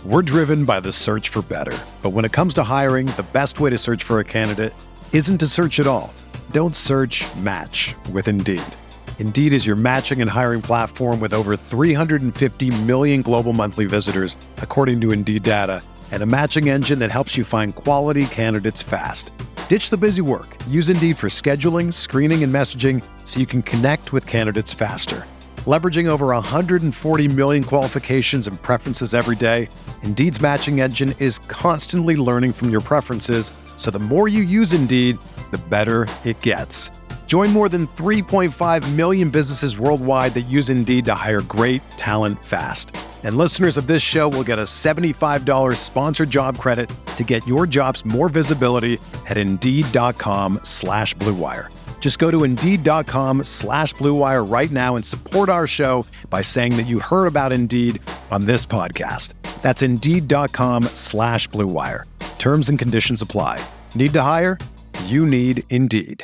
We're driven by the search for better. But when it comes to hiring, the best way to search for a candidate isn't to search at all. Don't search, match with Indeed. Indeed is your matching and hiring platform with over 350 million global monthly visitors, according to Indeed data, and a matching engine that helps you find quality candidates fast. Ditch the busy work. Use Indeed for scheduling, screening, and messaging so you can connect with candidates faster. Leveraging over 140 million qualifications and preferences every day, Indeed's matching engine is constantly learning from your preferences, so the more you use Indeed, the better it gets. Join more than 3.5 million businesses worldwide that use Indeed to hire great talent fast. And listeners of this show will get a $75 sponsored job credit to get your jobs more visibility at Indeed.com/Blue Wire. Just go to Indeed.com/Blue Wire right now and support our show by saying that you heard about Indeed on this podcast. That's Indeed.com/Blue Wire. Terms and conditions apply. Need to hire? You need Indeed.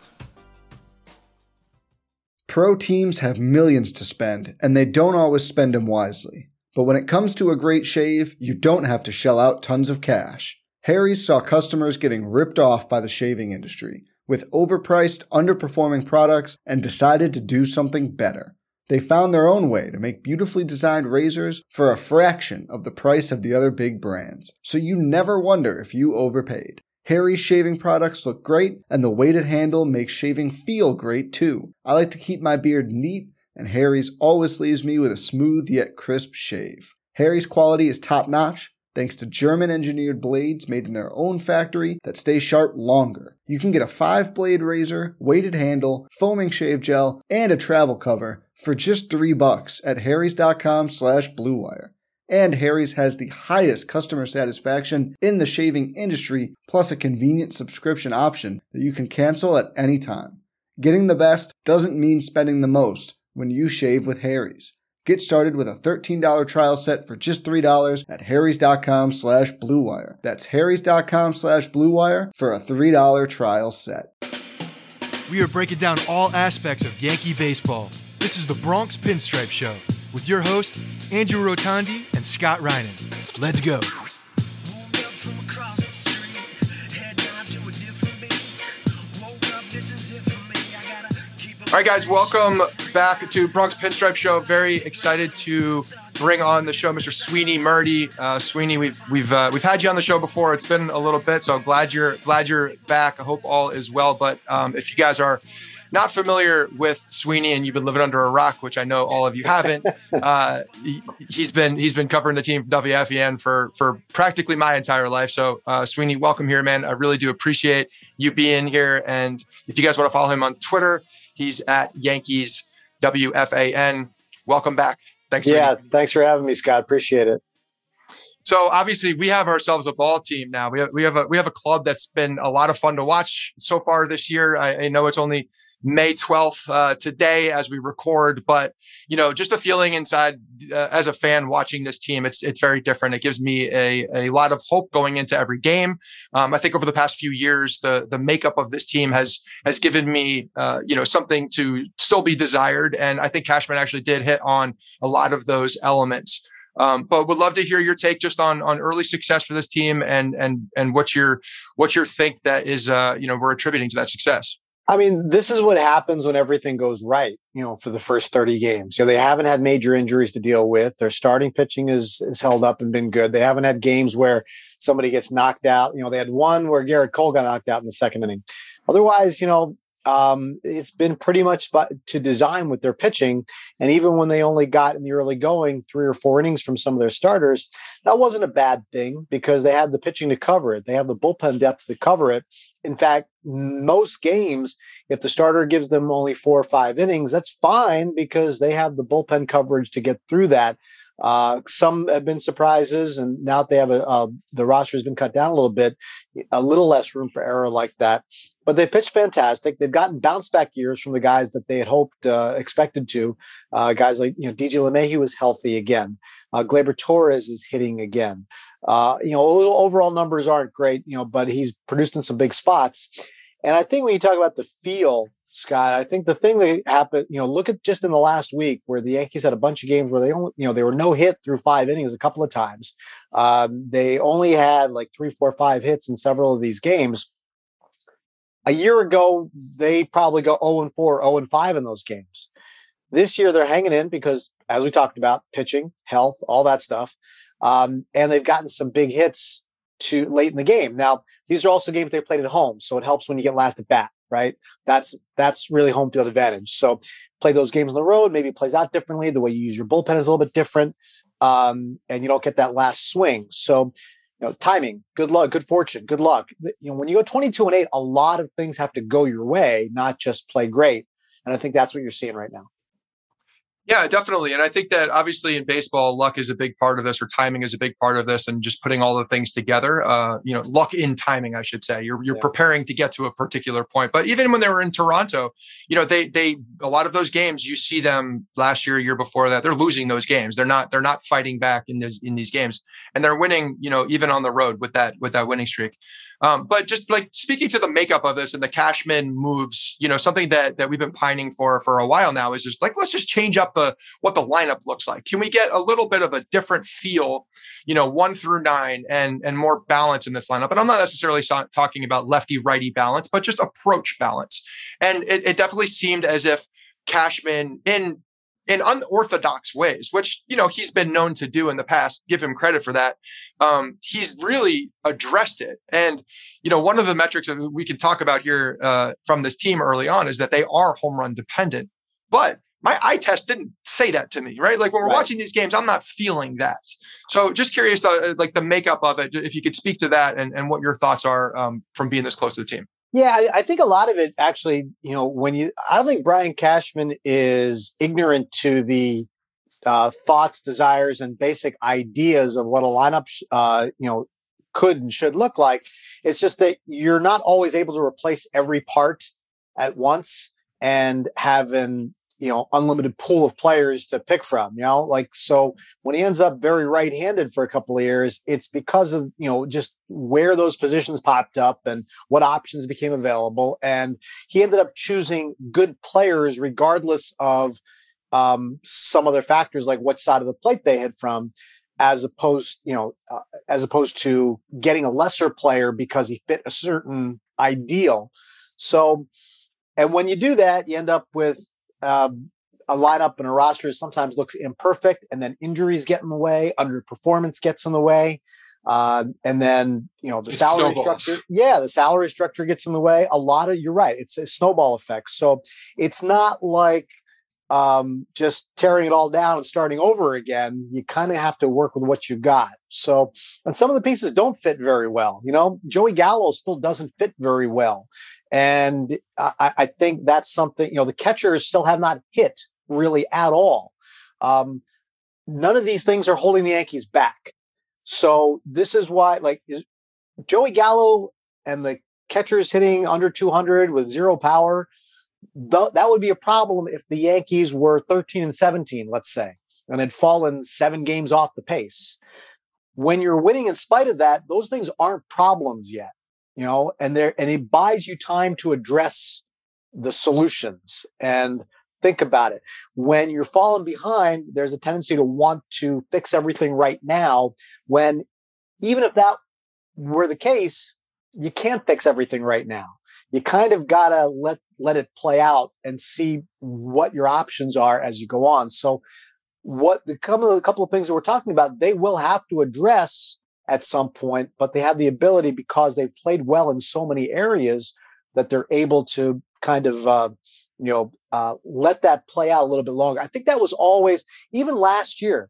Pro teams have millions to spend, and they don't always spend them wisely. But when it comes to a great shave, you don't have to shell out tons of cash. Harry's saw customers getting ripped off by the shaving industry with overpriced, underperforming products and decided to do something better. They found their own way to make beautifully designed razors for a fraction of the price of the other big brands, so you never wonder if you overpaid. Harry's shaving products look great, and the weighted handle makes shaving feel great too. I like to keep my beard neat, and Harry's always leaves me with a smooth yet crisp shave. Harry's quality is top-notch, thanks to German-engineered blades made in their own factory that stay sharp longer. You can get a 5-blade razor, weighted handle, foaming shave gel, and a travel cover for just $3 at harrys.com/Blue Wire. And Harry's has the highest customer satisfaction in the shaving industry, plus a convenient subscription option that you can cancel at any time. Getting the best doesn't mean spending the most when you shave with Harry's. Get started with a $13 trial set for just $3 at harrys.com/Blue Wire. That's harrys.com/Blue Wire for a $3 trial set. We are breaking down all aspects of Yankee baseball. This is the Bronx Pinstripe Show with your hosts, Andrew Rotondi and Scott Reinen. Let's go. All right, guys, welcome back to Bronx Pinstripe Show. Very excited to bring on the show Mr. Sweeny Murti. Sweeny, we've had you on the show before. It's been a little bit, so I'm glad you're back. I hope all is well. But if you guys are not familiar with Sweeny and you've been living under a rock, which I know all of you haven't, he's been covering the team from WFAN for practically my entire life. So Sweeny, welcome here, man. I really do appreciate you being here. And if you guys want to follow him on Twitter, he's at Yankees WFAN. Welcome back. Thanks. Thanks for having me, Scott. Appreciate it. So obviously we have ourselves a ball team now. We have a club that's been a lot of fun to watch so far this year. I know it's only May 12th today as we record, but just a feeling inside as a fan watching this team, it's very different. It gives me a lot of hope going into every game. I think over the past few years, the makeup of this team has given me something to still be desired, and I think Cashman actually did hit on a lot of those elements. But would love to hear your take just on early success for this team and what you think that is we're attributing to that success. I mean, this is what happens when everything goes right, for the first 30 games. They haven't had major injuries to deal with. Their starting pitching is held up and been good. They haven't had games where somebody gets knocked out. They had one where Garrett Cole got knocked out in the second inning. Otherwise, it's been pretty much to design with their pitching. And even when they only got in the early going 3 or 4 innings from some of their starters, that wasn't a bad thing because they had the pitching to cover it. They have the bullpen depth to cover it. In fact, most games, if the starter gives them only 4 or 5 innings, that's fine because they have the bullpen coverage to get through that. Some have been surprises, and now that they have the roster has been cut down a little bit, a little less room for error like that. But they've pitched fantastic. They've gotten bounce back years from the guys that they had hoped, expected to. Guys like DJ LeMahieu is healthy again. Gleyber Torres is hitting again. Overall numbers aren't great, but he's produced in some big spots. And I think when you talk about the feel Scott. I think the thing that happened, look at just in the last week where the Yankees had a bunch of games where they only, they were no hit through 5 innings a couple of times. They only had like 3, 4, 5 hits in several of these games. A year ago, they probably go 0-4, 0-5 in those games. This year, they're hanging in because, as we talked about, pitching, health, all that stuff. And they've gotten some big hits to late in the game. Now, these are also games they played at home, so it helps when you get last at bat, right? That's really home field advantage. So play those games on the road, maybe it plays out differently. The way you use your bullpen is a little bit different, and you don't get that last swing. So, timing, good luck, good fortune, good luck. When you go 22-8, a lot of things have to go your way, not just play great. And I think that's what you're seeing right now. Yeah, definitely. And I think that obviously in baseball, luck is a big part of this, or timing is a big part of this, and just putting all the things together, luck in timing, I should say. You're preparing to get to a particular point. But even when they were in Toronto, they a lot of those games, you see them last year, year before that, they're losing those games. They're not fighting back in these games, and they're winning, even on the road with that winning streak. But just like speaking to the makeup of this and the Cashman moves, something that we've been pining for a while now is just like, let's just change up what the lineup looks like. Can we get a little bit of a different feel, 1 through 9 and more balance in this lineup? And I'm not necessarily talking about lefty righty balance, but just approach balance. And it definitely seemed as if Cashman in unorthodox ways, which, he's been known to do in the past, give him credit for that. He's really addressed it. And, one of the metrics that we can talk about here from this team early on is that they are home run dependent. But my eye test didn't say that to me, right? Like when we're watching these games, I'm not feeling that. So just curious, like the makeup of it, if you could speak to that and what your thoughts are from being this close to the team. Yeah, I think a lot of it actually, I don't think Brian Cashman is ignorant to the thoughts, desires, and basic ideas of what a lineup, could and should look like. It's just that you're not always able to replace every part at once and have an, unlimited pool of players to pick from, so when he ends up very right-handed for a couple of years, it's because of, just where those positions popped up and what options became available. And he ended up choosing good players regardless of some other factors, like what side of the plate they hit from, as opposed to getting a lesser player because he fit a certain ideal. So, and when you do that, you end up with a lineup and a roster that sometimes looks imperfect, and then injuries get in the way, underperformance gets in the way. And then, the salary structure. Yeah, the salary structure gets in the way. You're right. It's a snowball effect. So it's not like just tearing it all down and starting over again. You kind of have to work with what you've got. So, and some of the pieces don't fit very well. Joey Gallo still doesn't fit very well. And I think that's something, the catchers still have not hit really at all. None of these things are holding the Yankees back. So this is why, is Joey Gallo and the catchers hitting under 200 with zero power, that would be a problem if the Yankees were 13-17, let's say, and had fallen 7 games off the pace. When you're winning in spite of that, those things aren't problems yet. And it buys you time to address the solutions and think about it. When you're falling behind, there's a tendency to want to fix everything right now, when even if that were the case, you can't fix everything right now. You kind of got to let it play out and see what your options are as you go on. So a couple of things that we're talking about, they will have to address at some point, but they have the ability, because they've played well in so many areas, that they're able to kind of, let that play out a little bit longer. I think that was always, even last year,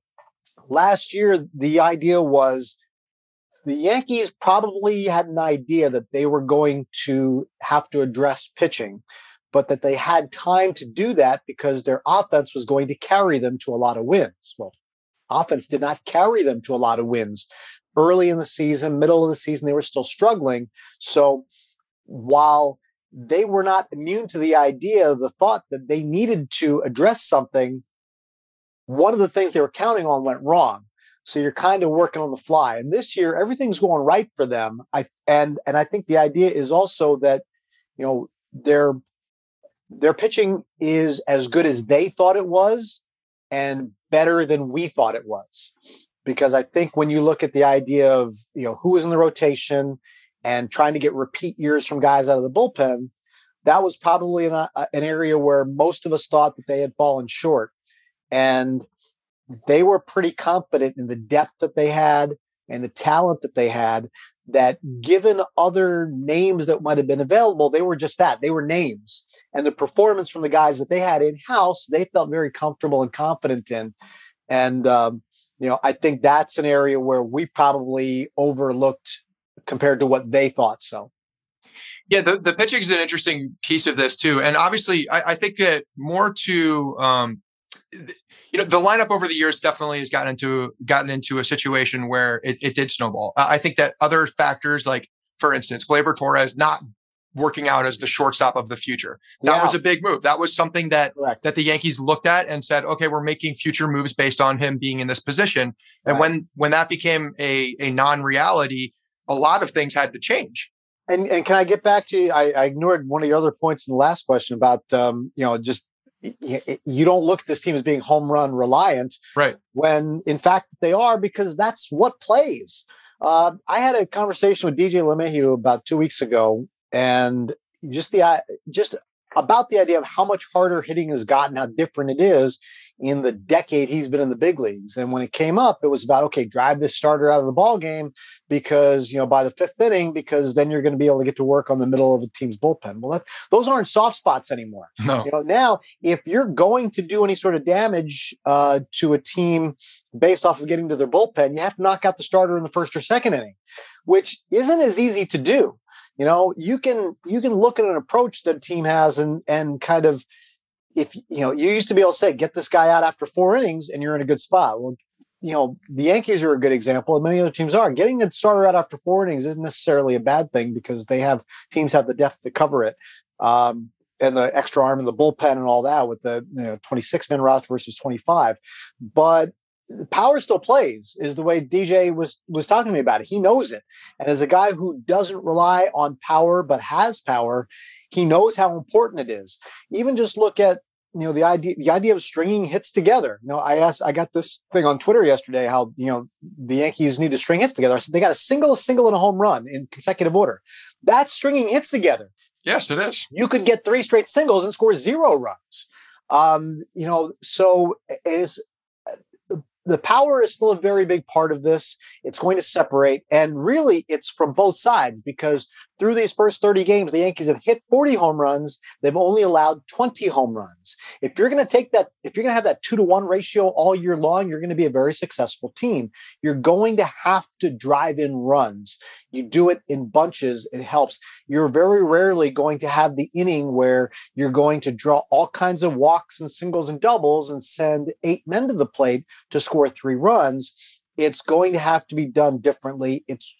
the idea was the Yankees probably had an idea that they were going to have to address pitching, but that they had time to do that because their offense was going to carry them to a lot of wins. Well, offense did not carry them to a lot of wins. Early in the season, middle of the season, they were still struggling. So while they were not immune to the idea, the thought that they needed to address something, one of the things they were counting on went wrong. So you're kind of working on the fly. And this year, everything's going right for them. And I think the idea is also that, they're their pitching is as good as they thought it was and better than we thought it was. Because I think when you look at the idea of, who is in the rotation and trying to get repeat years from guys out of the bullpen, that was probably an area where most of us thought that they had fallen short. And they were pretty confident in the depth that they had and the talent that they had, that given other names that might have been available, they were just that. They were names. And the performance from the guys that they had in-house, they felt very comfortable and confident in. And, I think that's an area where we probably overlooked compared to what they thought so. Yeah, the pitching is an interesting piece of this too. And obviously, I think that more to, the lineup over the years definitely has gotten into a situation where it did snowball. I think that other factors, like, for instance, Gleyber Torres not working out as the shortstop of the future. That was a big move. That was something that the Yankees looked at and said, okay, we're making future moves based on him being in this position. And when that became a non-reality, a lot of things had to change. And can I get back to, I ignored one of your other points in the last question about, just you don't look at this team as being home run reliant, right? When in fact they are, because that's what plays. I had a conversation with DJ LeMahieu about 2 weeks ago, and just about the idea of how much harder hitting has gotten, how different it is in the decade he's been in the big leagues. And when it came up, it was about, okay, drive this starter out of the ball game because, by the fifth inning, because then you're going to be able to get to work on the middle of a team's bullpen. Well, those aren't soft spots anymore. No. Now, if you're going to do any sort of damage to a team based off of getting to their bullpen, you have to knock out the starter in the first or second inning, which isn't as easy to do. You can look at an approach that a team has and kind of, if you used to be able to say, get this guy out after 4 innings and you're in a good spot. Well, the Yankees are a good example, and many other teams are. Getting a starter out after 4 innings isn't necessarily a bad thing because teams have the depth to cover it. And the extra arm in the bullpen and all that with the 26-man roster versus 25. But power still plays, is the way DJ was talking to me about it. He knows it. And as a guy who doesn't rely on power but has power, he knows how important it is. Even just look at the idea of stringing hits together. I got this thing on Twitter yesterday how the Yankees need to string hits together. I said they got a single, and a home run in consecutive order. That's stringing hits together. Yes, it is. You could get 3 straight singles and score 0 runs. So the power is still a very big part of this. It's going to separate. And really, it's from both sides, because through these first 30 games, the Yankees have hit 40 home runs. They've only allowed 20 home runs. If you're going to have that 2-to-1 ratio all year long, you're going to be a very successful team. You're going to have to drive in runs. You do it in bunches. It helps. You're very rarely going to have the inning where you're going to draw all kinds of walks and singles and doubles and send 8 men to the plate to score 3 runs. It's going to have to be done differently. It's,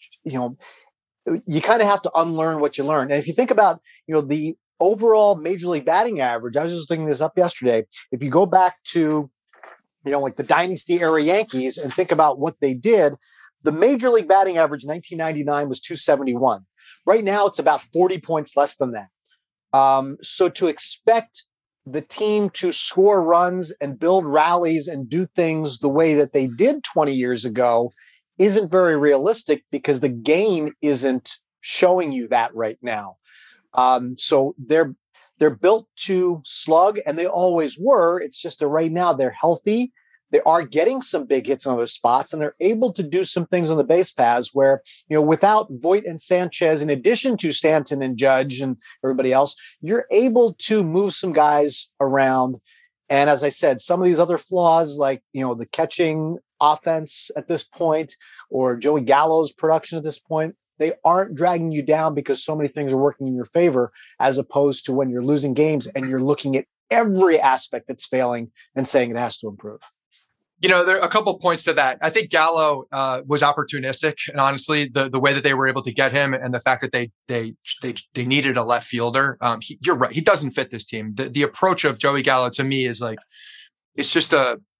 you kind of have to unlearn what you learned. And if you think about, the overall Major League batting average, I was just looking this up yesterday. If you go back to, like the dynasty era Yankees and think about what they did, the Major League batting average in 1999 was 271. Right now, it's about 40 points less than that. So to expect the team to score runs and build rallies and do things the way that they did 20 years ago isn't very realistic, because the game isn't showing you that right now. So they're built to slug, and they always were. It's just that right now they're healthy. They are getting some big hits in other spots, and they're able to do some things on the base paths where, without Voit and Sanchez, in addition to Stanton and Judge and everybody else, you're able to move some guys around. And as I said, some of these other flaws, like, the catching offense at this point, or Joey Gallo's production at this point, they aren't dragging you down because so many things are working in your favor, as opposed to when you're losing games and you're looking at every aspect that's failing and saying it has to improve. There are a couple points to that. I think Gallo was opportunistic, and honestly, the way that they were able to get him, and the fact that they needed a left fielder. You're right; he doesn't fit this team. The approach of Joey Gallo to me is like, it's just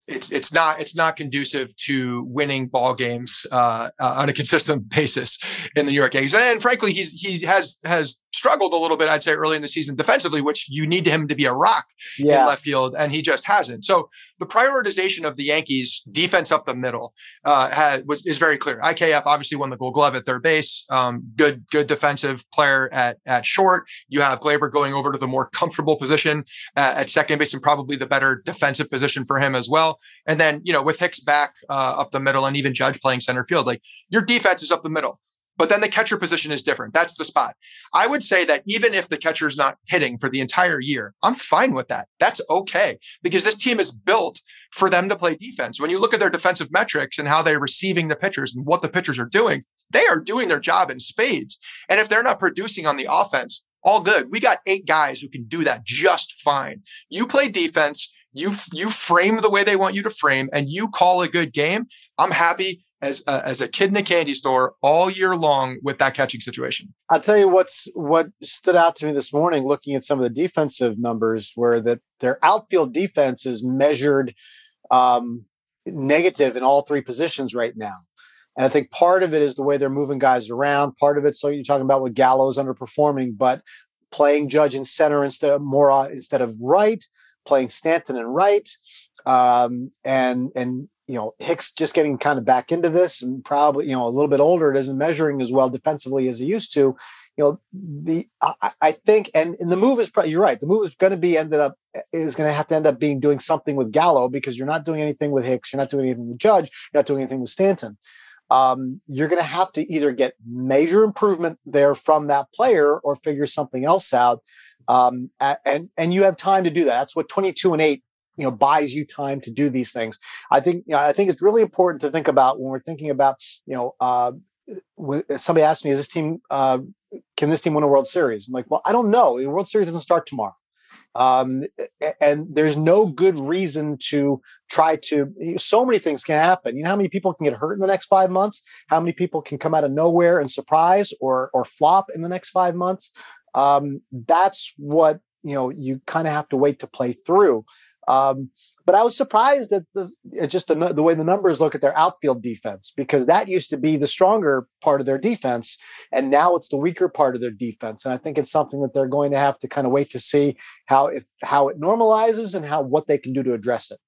it's not conducive to winning ball games on a consistent basis in the New York Yankees. And frankly, he has struggled a little bit, I'd say, early in the season defensively, which you need him to be a rock in left field, and he just hasn't. So the prioritization of the Yankees defense up the middle is very clear. IKF obviously won the Gold Glove at third base. Good defensive player at short. You have Gleyber going over to the more comfortable position at second base, and probably the better defensive position for him as well. And then, with Hicks back up the middle, and even Judge playing center field, like, your defense is up the middle. But then the catcher position is different. That's the spot. I would say that even if the catcher's not hitting for the entire year, I'm fine with that. That's okay, because this team is built for them to play defense. When you look at their defensive metrics and how they're receiving the pitchers and what the pitchers are doing, they are doing their job in spades. And if they're not producing on the offense, all good. We got 8 guys who can do that just fine. You play defense, you frame the way they want you to frame, and you call a good game. I'm happy as a kid in a candy store all year long with that catching situation. I'll tell you what stood out to me this morning, looking at some of the defensive numbers, were that their outfield defense is measured negative in all 3 positions right now. And I think part of it is the way they're moving guys around. Part of it, so you're talking about with Gallo's underperforming, but playing Judge in center instead of right, playing Stanton in right, and Hicks just getting kind of back into this, and probably a little bit older, it isn't measuring as well defensively as he used to. I think, and the move is probably, you're right, the move is going to have to end up being doing something with Gallo, because you're not doing anything with Hicks, you're not doing anything with Judge, you're not doing anything with Stanton. You're going to have to either get major improvement there from that player or figure something else out. And you have time to do that. That's what 22-8, buys you time to do these things. I think it's really important to think about when we're thinking about, when somebody asked me, can this team win a World Series? I'm like, well, I don't know. The World Series doesn't start tomorrow. And there's no good reason to try to, so many things can happen. You know how many people can get hurt in the next 5 months? How many people can come out of nowhere and surprise or flop in the next 5 months? That's what, you kind of have to wait to play through. But I was surprised at the way the numbers look at their outfield defense, because that used to be the stronger part of their defense, and now it's the weaker part of their defense. And I think it's something that they're going to have to kind of wait to see how it normalizes and what they can do to address it.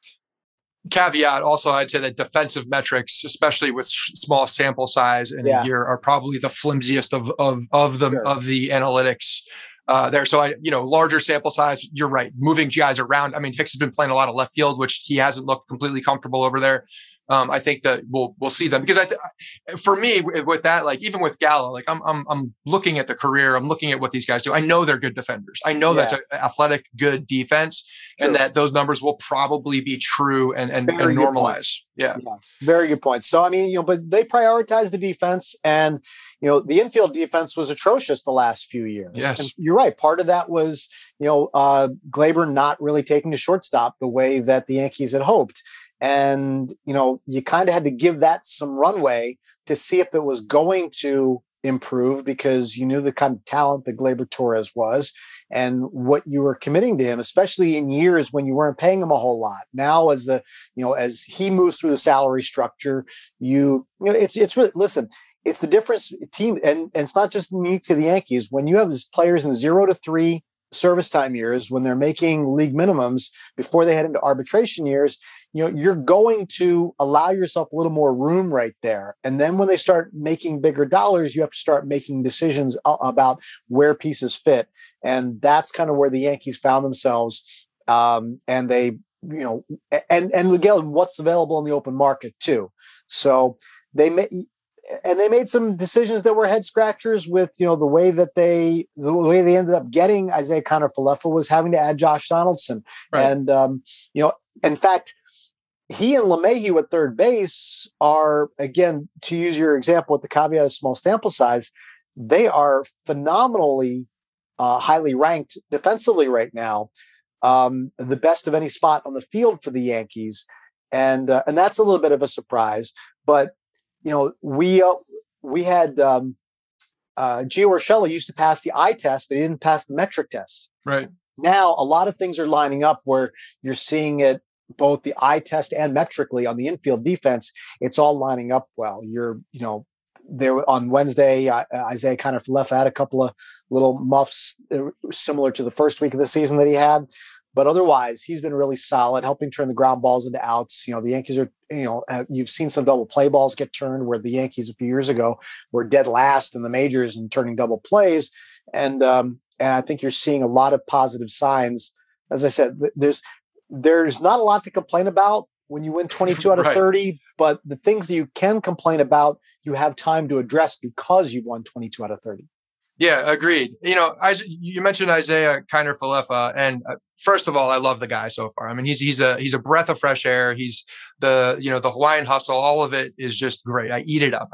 Caveat also, I'd say that defensive metrics, especially with small sample size in a year, are probably the flimsiest of the analytics. There. So larger sample size, you're right. Moving guys around. I mean, Hicks has been playing a lot of left field, which he hasn't looked completely comfortable over there. I think that we'll see them, because for me with that, like, even with Gallo, like, I'm looking at the career, I'm looking at what these guys do. I know they're good defenders. I know that's an athletic, good defense, and that those numbers will probably be true and normalize. Yeah, very good point. So, I mean, but they prioritize the defense, and the infield defense was atrocious the last few years. Yes. And you're right. Part of that was, Gleyber not really taking the shortstop the way that the Yankees had hoped. And, you kind of had to give that some runway to see if it was going to improve, because you knew the kind of talent that Gleyber Torres was and what you were committing to him, especially in years when you weren't paying him a whole lot. Now, as as he moves through the salary structure, it's really, listen, it's the difference team. And it's not just unique to the Yankees. When you have players in 0 to 3 service time years, when they're making league minimums before they head into arbitration years, you're going to allow yourself a little more room right there. And then when they start making bigger dollars, you have to start making decisions about where pieces fit. And that's kind of where the Yankees found themselves. And they, and again, what's available in the open market too. So they made some decisions that were head scratchers with, the way they ended up getting Isaiah Kiner-Falefa was having to add Josh Donaldson. Right. And, in fact, he and LeMahieu at third base are, again, to use your example with the caveat of small sample size, they are phenomenally highly ranked defensively right now. The best of any spot on the field for the Yankees. And that's a little bit of a surprise, but we had Gio Urshela used to pass the eye test, but he didn't pass the metric test. Right. Now, a lot of things are lining up where you're seeing it, both the eye test and metrically on the infield defense, it's all lining up well. There on Wednesday, Isaiah Kiner-Falefa had a couple of little muffs similar to the first week of the season that he had. But otherwise, he's been really solid, helping turn the ground balls into outs. The Yankees are, you've seen some double play balls get turned where the Yankees a few years ago were dead last in the majors and turning double plays. And I think you're seeing a lot of positive signs. As I said, there's not a lot to complain about when you win 22 out of 30, but the things that you can complain about, you have time to address because you won 22 out of 30. Yeah, agreed. You mentioned Isaiah Kiner-Falefa, and first of all, I love the guy so far. I mean, he's a breath of fresh air. He's the Hawaiian hustle. All of it is just great. I eat it up.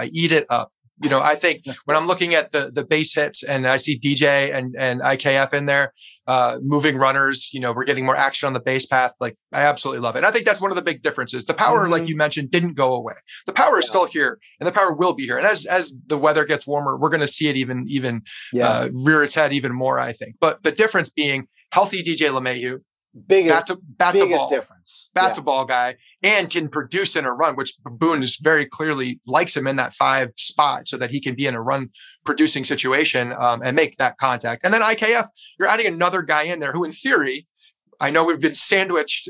I think when I'm looking at the base hits and I see DJ and IKF in there, moving runners, we're getting more action on the base path. Like, I absolutely love it. And I think that's one of the big differences. The power, like you mentioned, didn't go away. The power is still here, and the power will be here. And as the weather gets warmer, we're going to see it even rear its head even more, I think. But the difference being healthy DJ LeMahieu, biggest difference. To ball guy, and can produce in a run, which Boone is very clearly likes him in that 5 spot so that he can be in a run producing situation and make that contact. And then IKF, you're adding another guy in there who, in theory, I know we've been sandwiched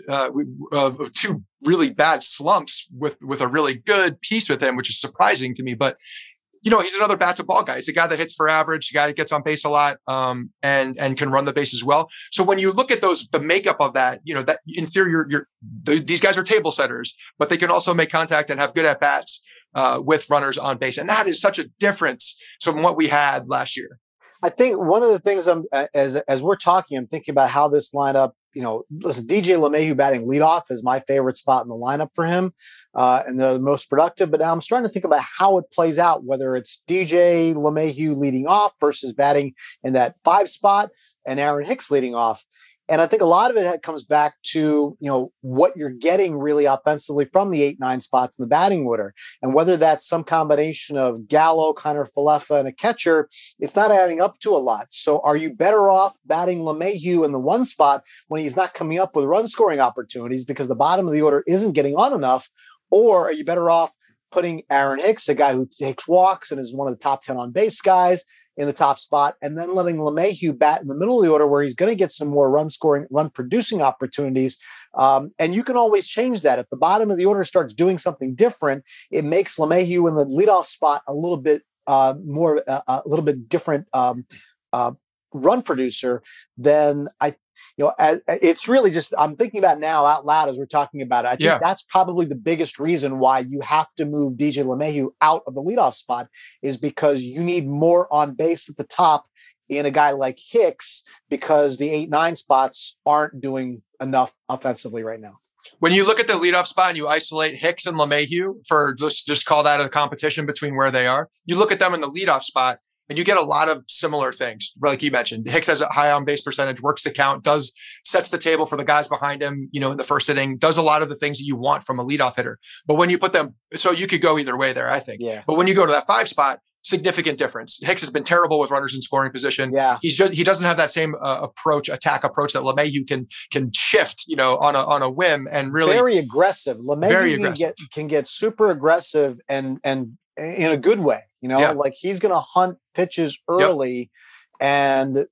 of 2 really bad slumps with a really good piece with him, which is surprising to me, but he's another bat to ball guy. He's a guy that hits for average, a guy that gets on base a lot, and can run the base as well. So when you look at the makeup of that, that in theory, these guys are table setters, but they can also make contact and have good at bats with runners on base. And that is such a difference from what we had last year. I think one of the things as we're talking, I'm thinking about how this lineup, listen, DJ LeMahieu batting leadoff is my favorite spot in the lineup for him, and the most productive. But now I'm starting to think about how it plays out, whether it's DJ LeMahieu leading off versus batting in that 5 spot and Aaron Hicks leading off. And I think a lot of it comes back to, what you're getting really offensively from the 8-9 spots in the batting order. And whether that's some combination of Gallo, Kiner-Falefa, and a catcher, it's not adding up to a lot. So are you better off batting LeMahieu in the 1 spot when he's not coming up with run scoring opportunities because the bottom of the order isn't getting on enough? Or are you better off putting Aaron Hicks, a guy who takes walks and is one of the top 10 on base guys, in the top spot, and then letting LeMahieu bat in the middle of the order where he's going to get some more run producing opportunities. And you can always change that. If the bottom of the order starts doing something different, it makes LeMahieu in the leadoff spot a little bit more, a little bit different run producer than it's really just, I'm thinking about now out loud as we're talking about it. I think that's probably the biggest reason why you have to move DJ LeMahieu out of the leadoff spot, is because you need more on base at the top in a guy like Hicks, because the 8-9 spots aren't doing enough offensively right now. When you look at the leadoff spot and you isolate Hicks and LeMahieu for just call that a competition between where they are, you look at them in the leadoff spot, and you get a lot of similar things. Like you mentioned, Hicks has a high on base percentage, works the count, sets the table for the guys behind him, in the first inning, does a lot of the things that you want from a leadoff hitter. But when you put them, so you could go either way there, I think. Yeah. But when you go to that 5 spot, significant difference. Hicks has been terrible with runners in scoring position. Yeah. He doesn't have that same attack approach that LeMahieu can shift, on a whim, and really very aggressive. LeMahieu can get super aggressive and in a good way, like he's going to hunt pitches early, and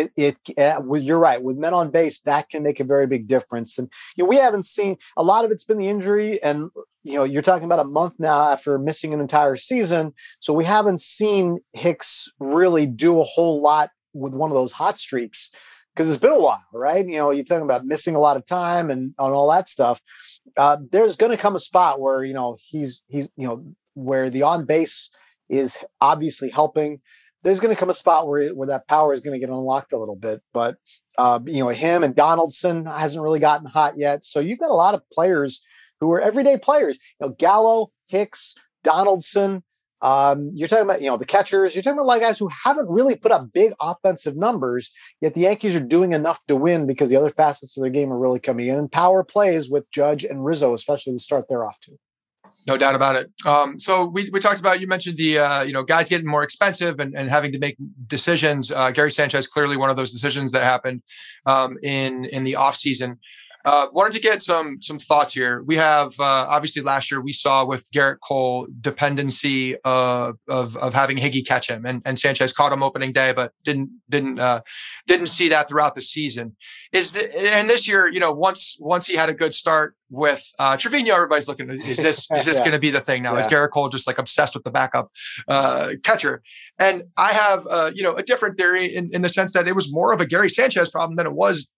you're right, with men on base, that can make a very big difference. And we haven't seen, a lot of it's been the injury, and you're talking about a month now after missing an entire season, so we haven't seen Hicks really do a whole lot with one of those hot streaks, because it's been a while, right? You're talking about missing a lot of time and on all that stuff. There's going to come a spot where he's where the on base is obviously helping. There's going to come a spot where that power is going to get unlocked a little bit, but him and Donaldson hasn't really gotten hot yet. So you've got a lot of players who are everyday players. Gallo, Hicks, Donaldson. You're talking about the catchers. You're talking about guys who haven't really put up big offensive numbers, yet the Yankees are doing enough to win because the other facets of their game are really coming in. And power plays with Judge and Rizzo, especially to start their off too. No doubt about it. So we talked about, you mentioned the, guys getting more expensive and having to make decisions. Gary Sanchez, clearly one of those decisions that happened in the offseason. Wanted to get some thoughts here. We have obviously last year we saw with Garrett Cole dependency of having Higgy catch him, and Sanchez caught him opening day, but didn't see that throughout the season. And this year, once he had a good start with Trevino, everybody's looking, is this going to be the thing now? Is Garrett Cole just like obsessed with the backup catcher? And I have a different theory in the sense that it was more of a Gary Sanchez problem than it was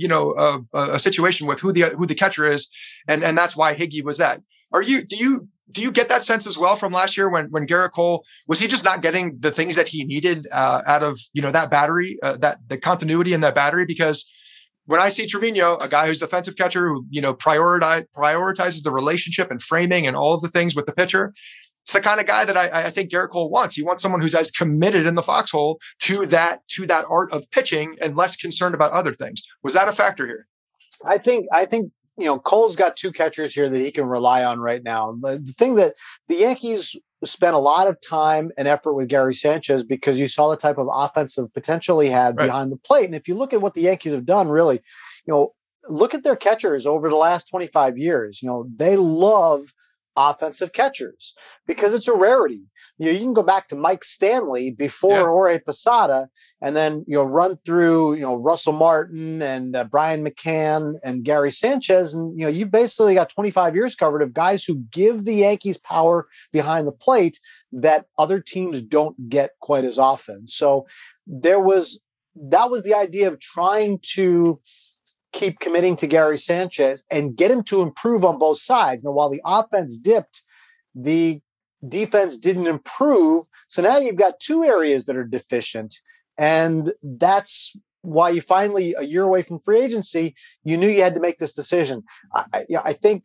a situation with who the catcher is, and that's why Higgy was that. Do you get that sense as well from last year when Garrett Cole, was he just not getting the things that he needed out of that battery, that the continuity in that battery? Because when I see Trevino, a guy who's defensive catcher who prioritizes the relationship and framing and all of the things with the pitcher, it's the kind of guy that I think Garrett Cole wants. He wants someone who's as committed in the foxhole to that art of pitching and less concerned about other things. Was that a factor here? I think Cole's got two catchers here that he can rely on right now. The thing that the Yankees spent a lot of time and effort with Gary Sanchez because you saw the type of offensive potential he had behind the plate. And if you look at what the Yankees have done, really, look at their catchers over the last 25 years. They love offensive catchers because it's a rarity. You can go back to Mike Stanley before Jorge Posada, and then run through Russell Martin and Brian McCann and Gary Sanchez, and you've basically got 25 years covered of guys who give the Yankees power behind the plate that other teams don't get quite as often. So that was the idea of trying to keep committing to Gary Sanchez and get him to improve on both sides. Now, while the offense dipped, the defense didn't improve. So now you've got two areas that are deficient. And that's why you finally, a year away from free agency, you knew you had to make this decision. I think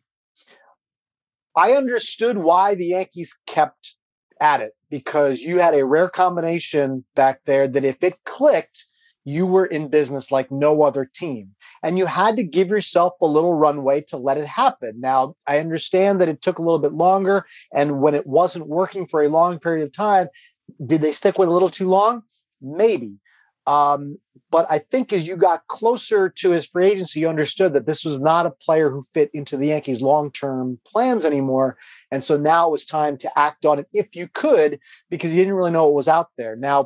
I understood why the Yankees kept at it, because you had a rare combination back there that if it clicked, you were in business like no other team. And you had to give yourself a little runway to let it happen. Now, I understand that it took a little bit longer. And when it wasn't working for a long period of time, did they stick with it a little too long? Maybe. But I think as you got closer to his free agency, you understood that this was not a player who fit into the Yankees' long-term plans anymore. And so now it was time to act on it if you could, because you didn't really know what was out there. Now,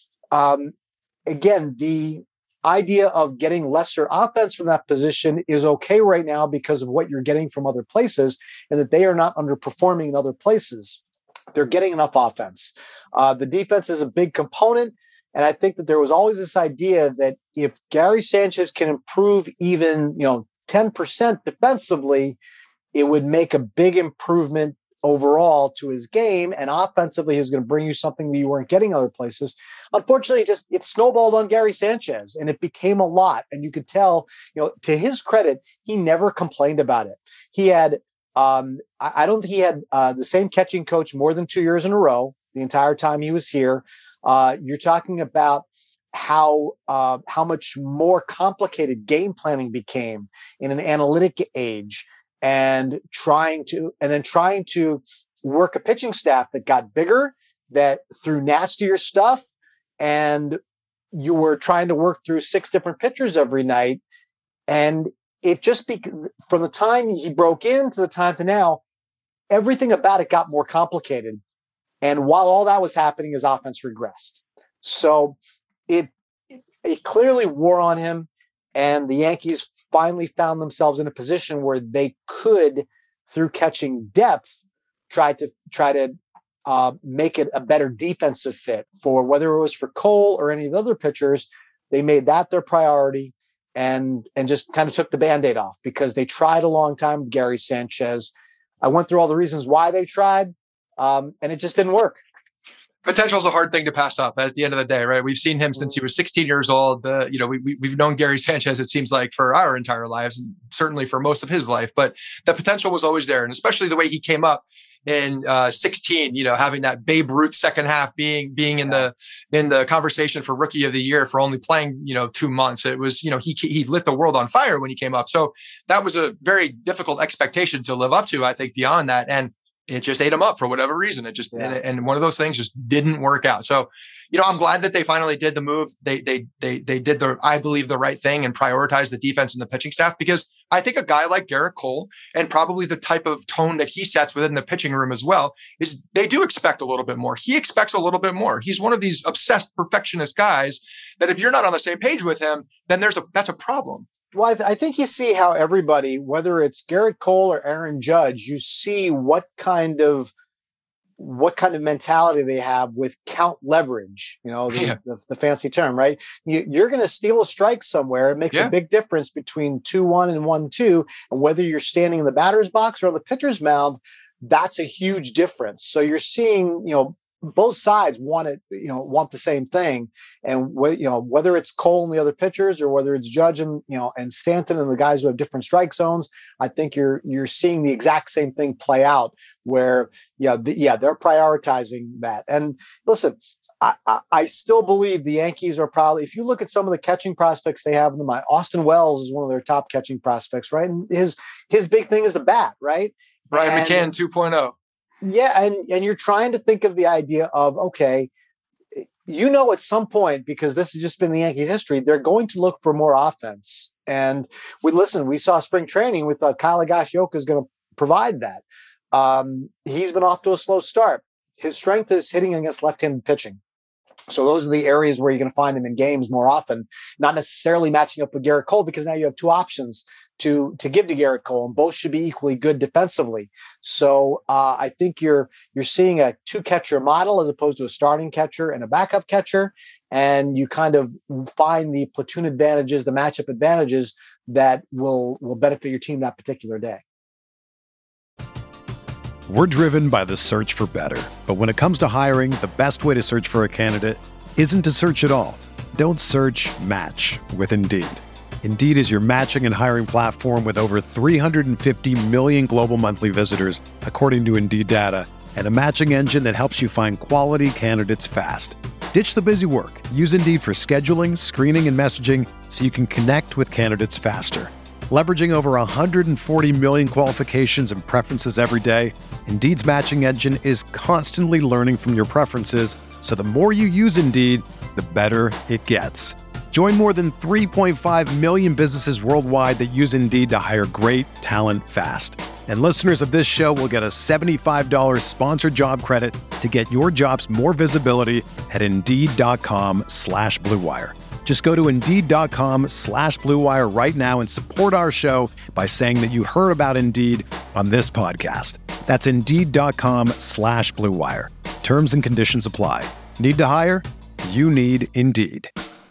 again, the idea of getting lesser offense from that position is okay right now because of what you're getting from other places, and that they are not underperforming in other places. They're getting enough offense. The defense is a big component. And I think that there was always this idea that if Gary Sanchez can improve even, 10% defensively, it would make a big improvement overall to his game. And offensively, he was going to bring you something that you weren't getting other places. Unfortunately, it snowballed on Gary Sanchez, and it became a lot. And you could tell, to his credit, he never complained about it. He had, I don't think he had the same catching coach more than 2 years in a row the entire time he was here. You're talking about how much more complicated game planning became in an analytic age, and trying to work a pitching staff that got bigger, that threw nastier stuff, and you were trying to work through 6 different pitchers every night. And it just from the time he broke in to the time to now, everything about it got more complicated. And while all that was happening, his offense regressed. So it clearly wore on him, and the Yankees finally found themselves in a position where they could, through catching depth, try to make it a better defensive fit for whether it was for Cole or any of the other pitchers. They made that their priority and just kind of took the Band-Aid off, because they tried a long time with Gary Sanchez. I went through all the reasons why they tried. And it just didn't work. Potential is a hard thing to pass up at the end of the day, right? We've seen him since he was 16 years old. We've known Gary Sanchez, it seems like, for our entire lives, and certainly for most of his life. But the potential was always there, and especially the way he came up in 16. Having that Babe Ruth second half, being in the conversation for Rookie of the Year for only playing 2 months. It was he lit the world on fire when he came up. So that was a very difficult expectation to live up to, I think, beyond that. And it just ate him up for whatever reason. It just, and one of those things just didn't work out. So, I'm glad that they finally did the move. They did I believe, the right thing and prioritized the defense and the pitching staff, because I think a guy like Gerrit Cole, and probably the type of tone that he sets within the pitching room as well, is they do expect a little bit more. He expects a little bit more. He's one of these obsessed perfectionist guys that if you're not on the same page with him, then that's a problem. Well, I think you see how everybody, whether it's Gerrit Cole or Aaron Judge, you see what kind of mentality they have with count leverage, the fancy term, right? You're going to steal a strike somewhere. It makes a big difference between 2-1 and 1-2. And whether you're standing in the batter's box or on the pitcher's mound, that's a huge difference. So you're seeing, both sides want the same thing. And whether it's Cole and the other pitchers, or whether it's Judge and Stanton and the guys who have different strike zones, I think you're seeing the exact same thing play out where, they're prioritizing that. And listen, I still believe the Yankees are probably, if you look at some of the catching prospects they have in the mind, Austin Wells is one of their top catching prospects, right? And his big thing is the bat, right? Brian McCann 2.0. Yeah, and you're trying to think of the idea of, okay, at some point, because this has just been the Yankees' history, they're going to look for more offense. And we saw spring training. We thought Kyle Higashioka is going to provide that. He's been off to a slow start. His strength is hitting against left-handed pitching. So those are the areas where you're going to find him in games more often, not necessarily matching up with Gerrit Cole, because now you have two options to give to Gerrit Cole, and both should be equally good defensively. So I think you're seeing a two-catcher model as opposed to a starting catcher and a backup catcher, and you kind of find the platoon advantages, the matchup advantages that will benefit your team that particular day. We're driven by the search for better, but when it comes to hiring, the best way to search for a candidate isn't to search at all. Don't search, match with Indeed. Indeed is your matching and hiring platform with over 350 million global monthly visitors, according to Indeed data, and a matching engine that helps you find quality candidates fast. Ditch the busy work. Use Indeed for scheduling, screening, and messaging so you can connect with candidates faster. Leveraging over 140 million qualifications and preferences every day, Indeed's matching engine is constantly learning from your preferences, so the more you use Indeed, the better it gets. Join more than 3.5 million businesses worldwide that use Indeed to hire great talent fast. And listeners of this show will get a $75 sponsored job credit to get your jobs more visibility at Indeed.com/Blue Wire. Just go to Indeed.com/Blue Wire right now and support our show by saying that you heard about Indeed on this podcast. That's Indeed.com/Blue Wire. Terms and conditions apply. Need to hire? You need Indeed.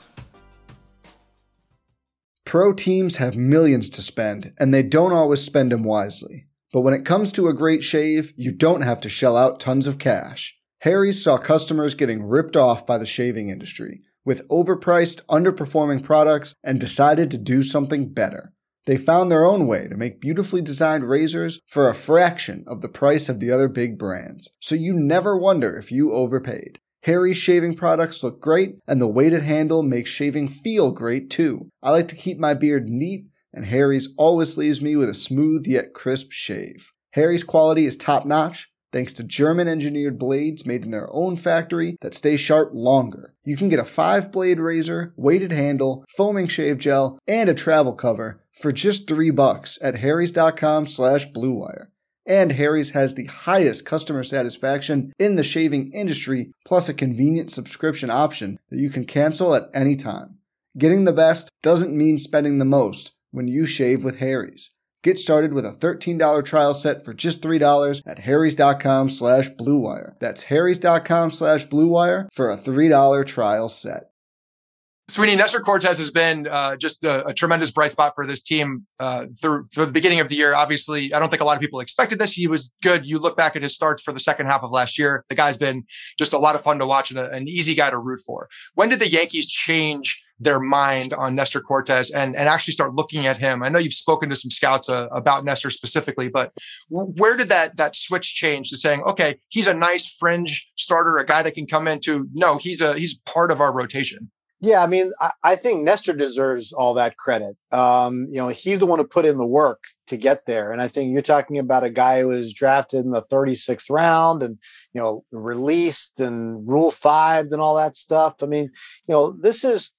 Pro teams have millions to spend, and they don't always spend them wisely. But when it comes to a great shave, you don't have to shell out tons of cash. Harry's saw customers getting ripped off by the shaving industry with overpriced, underperforming products and decided to do something better. They found their own way to make beautifully designed razors for a fraction of the price of the other big brands, so you never wonder if you overpaid. Harry's shaving products look great, and the weighted handle makes shaving feel great too. I like to keep my beard neat, and Harry's always leaves me with a smooth yet crisp shave. Harry's quality is top-notch, thanks to German-engineered blades made in their own factory that stay sharp longer. You can get a 5-blade razor, weighted handle, foaming shave gel, and a travel cover for just $3 at harrys.com/Blue Wire. And Harry's has the highest customer satisfaction in the shaving industry, plus a convenient subscription option that you can cancel at any time. Getting the best doesn't mean spending the most when you shave with Harry's. Get started with a $13 trial set for just $3 at harrys.com/Blue Wire. That's harrys.com/Blue Wire for a $3 trial set. Sweeney, Nestor Cortes has been just a tremendous bright spot for this team through the beginning of the year. Obviously, I don't think a lot of people expected this. He was good. You look back at his starts for the second half of last year. The guy's been just a lot of fun to watch and an easy guy to root for. When did the Yankees change their mind on Nestor Cortes and actually start looking at him? I know you've spoken to some scouts about Nestor specifically, but where did that switch change to saying, okay, he's a nice fringe starter, a guy that can come into, no, he's part of our rotation? Yeah, I mean, I think Nestor deserves all that credit. He's the one who put in the work to get there. And I think you're talking about a guy who was drafted in the 36th round and, released and Rule 5 and all that stuff. I mean, this is,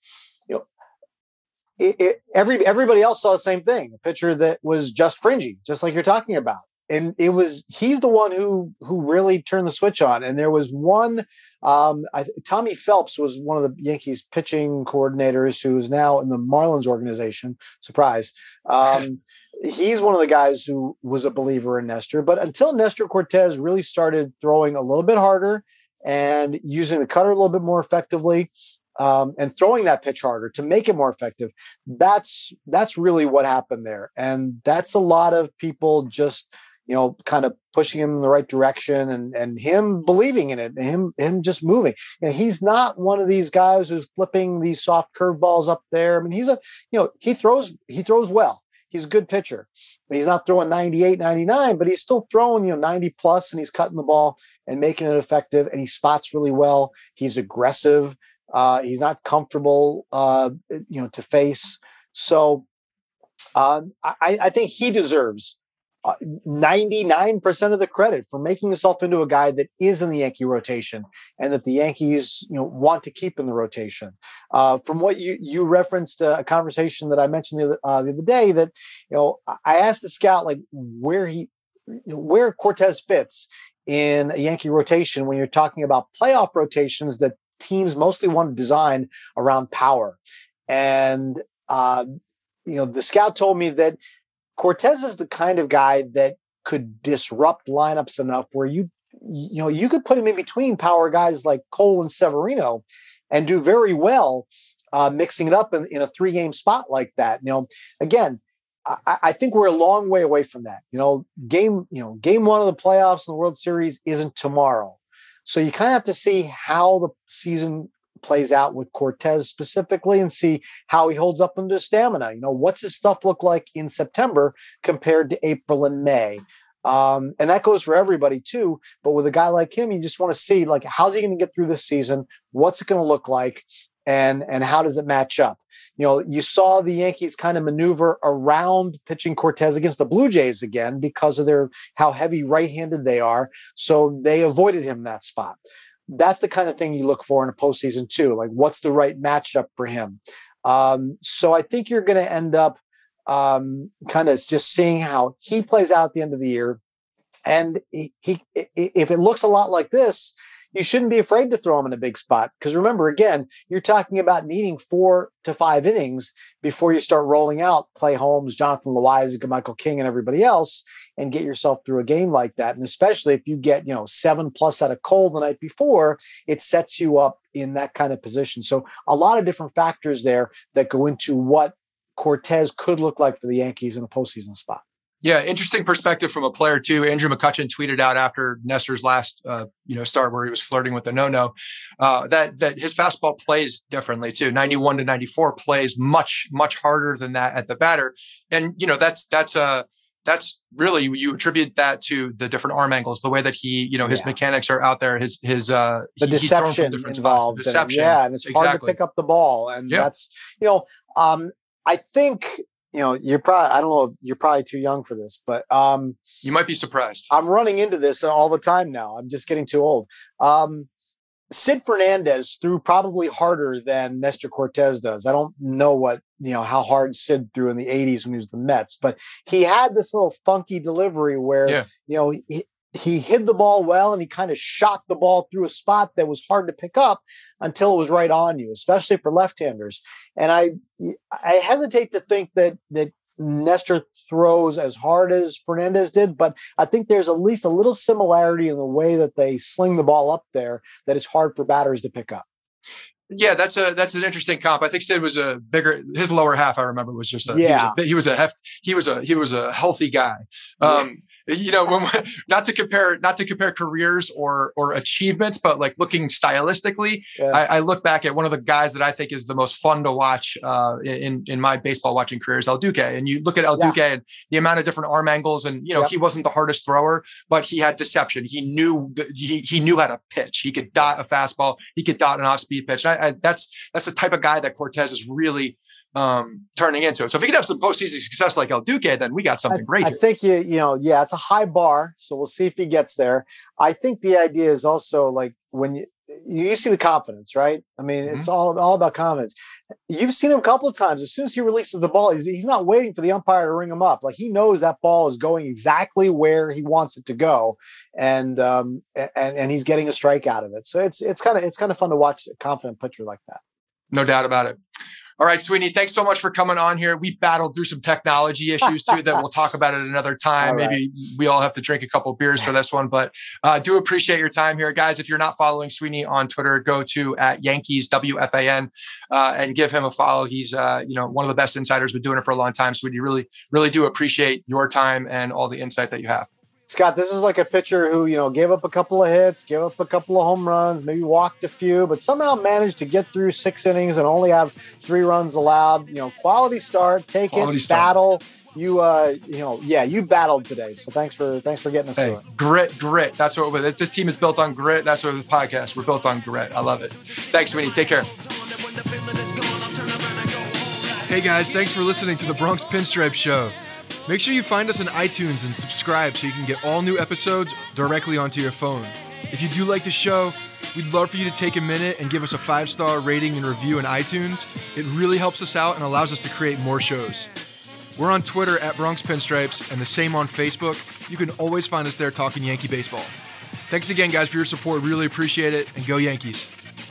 everybody else saw the same thing. A pitcher that was just fringy, just like you're talking about. And he's the one who really turned the switch on. And there was one, Tommy Phelps was one of the Yankees pitching coordinators who is now in the Marlins organization. Surprise. He's one of the guys who was a believer in Nestor, but until Nestor Cortes really started throwing a little bit harder and using the cutter a little bit more effectively, and throwing that pitch harder to make it more effective, that's really what happened there. And that's a lot of people just, kind of pushing him in the right direction and him believing in it, and him just moving. And he's not one of these guys who's flipping these soft curveballs up there. I mean, he throws well. He's a good pitcher. He's not throwing 98, 99, but he's still throwing, 90 plus, and he's cutting the ball and making it effective. And he spots really well. He's aggressive. He's not comfortable, to face. So I think he deserves 99% of the credit for making himself into a guy that is in the Yankee rotation and that the Yankees, want to keep in the rotation. From what you referenced, a conversation that I mentioned the other day, that, I asked the scout, like, where Cortes fits in a Yankee rotation when you're talking about playoff rotations that teams mostly want to design around power. And, the scout told me that Cortes is the kind of guy that could disrupt lineups enough where you could put him in between power guys like Cole and Severino and do very well, mixing it up in a 3-game spot like that. Again, I think we're a long way away from that. Game 1 of the playoffs in the World Series isn't tomorrow. So you kind of have to see how the season plays out with Cortes specifically and see how he holds up under stamina. What's his stuff look like in September compared to April and May? And that goes for everybody too. But with a guy like him, you just want to see, like, how's he going to get through this season? What's it going to look like? And how does it match up? You saw the Yankees kind of maneuver around pitching Cortes against the Blue Jays again because of how heavy right-handed they are. So they avoided him in that spot. That's the kind of thing you look for in a postseason too. Like, what's the right matchup for him? So I think you're going to end up kind of just seeing how he plays out at the end of the year. And he if it looks a lot like this, you shouldn't be afraid to throw him in a big spot. Because remember, again, you're talking about needing 4 to 5 innings before you start rolling out Clay Holmes, Jonathan Loáisiga, Michael King, and everybody else, and get yourself through a game like that. And especially if you get, 7+ out of Cole the night before, it sets you up in that kind of position. So a lot of different factors there that go into what Cortes could look like for the Yankees in a postseason spot. Yeah, interesting perspective from a player too. Andrew McCutchen tweeted out after Nestor's last, start where he was flirting with the no-no, that his fastball plays differently too. 91 to 94 plays much harder than that at the batter, and that's really, you attribute that to the different arm angles, the way that he, his mechanics are out there, the deception involved, deception, and it's hard to pick up the ball, and that's I think. You're probably too young for this, but you might be surprised. I'm running into this all the time now. I'm just getting too old. Sid Fernandez threw probably harder than Nestor Cortes does. I don't know how hard Sid threw in the 80s when he was the Mets, but he had this little funky delivery where, he hid the ball well and he kind of shot the ball through a spot that was hard to pick up until it was right on you, especially for left-handers. And I hesitate to think that Nestor throws as hard as Fernandez did, but I think there's at least a little similarity in the way that they sling the ball up there that it's hard for batters to pick up. Yeah, that's an interesting comp. I think Sid was a bigger. His lower half, I remember, was just he was a healthy guy. Not to compare careers or achievements, but like looking stylistically, I look back at one of the guys that I think is the most fun to watch in my baseball watching career is El Duque. And you look at El Duque and the amount of different arm angles, and he wasn't the hardest thrower, but he had deception. He knew how to pitch. He could dot a fastball. He could dot an off-speed pitch. That's the type of guy that Cortes is really turning into it. So if he could have some postseason success like El Duque, then we got something great. I think it's a high bar. So we'll see if he gets there. I think the idea is also like when you see the confidence, right? I mean, it's all about confidence. You've seen him a couple of times. As soon as he releases the ball, he's not waiting for the umpire to ring him up. Like he knows that ball is going exactly where he wants it to go, and he's getting a strike out of it. So it's kind of fun to watch a confident pitcher like that. No doubt about it. All right, Sweeney, thanks so much for coming on here. We battled through some technology issues too that we'll talk about at another time. Right. Maybe we all have to drink a couple of beers for this one, but do appreciate your time here. Guys, if you're not following Sweeney on Twitter, go to @Yankees WFAN and give him a follow. He's one of the best insiders, been doing it for a long time. Sweeney, really, really do appreciate your time and all the insight that you have. Scott, this is like a pitcher who, gave up a couple of hits, gave up a couple of home runs, maybe walked a few, but somehow managed to get through 6 innings and only have 3 runs allowed. Quality start, battle. You battled today. So thanks for getting us through it. Grit. That's what this team is built on. Grit. That's what the podcast. We're built on grit. I love it. Thanks, Sweeney. Take care. Hey guys, thanks for listening to the Bronx Pinstripe Show. Make sure you find us on iTunes and subscribe so you can get all new episodes directly onto your phone. If you do like the show, we'd love for you to take a minute and give us a 5-star rating and review in iTunes. It really helps us out and allows us to create more shows. We're on Twitter @Bronx Pinstripes and the same on Facebook. You can always find us there talking Yankee baseball. Thanks again, guys, for your support. Really appreciate it, and go Yankees.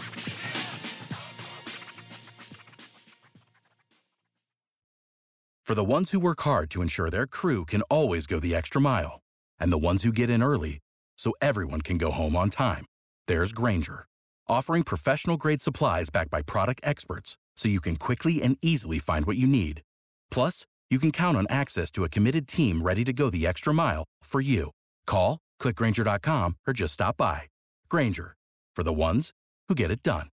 For the ones who work hard to ensure their crew can always go the extra mile, and the ones who get in early so everyone can go home on time, there's Grainger, offering professional-grade supplies backed by product experts so you can quickly and easily find what you need. Plus, you can count on access to a committed team ready to go the extra mile for you. Call, click Grainger.com, or just stop by. Grainger, for the ones who get it done.